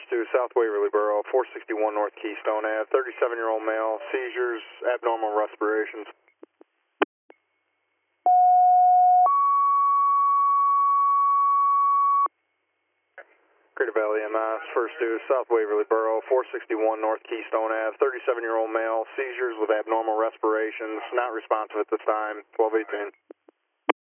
first due, South Waverly Borough, 461 North Keystone Ave, 37-year-old male, seizures, abnormal respirations. Greater Valley MS, first due, South Waverly Borough, 461 North Keystone Ave, 37-year-old male, seizures with abnormal respirations, not responsive at this time, 1218.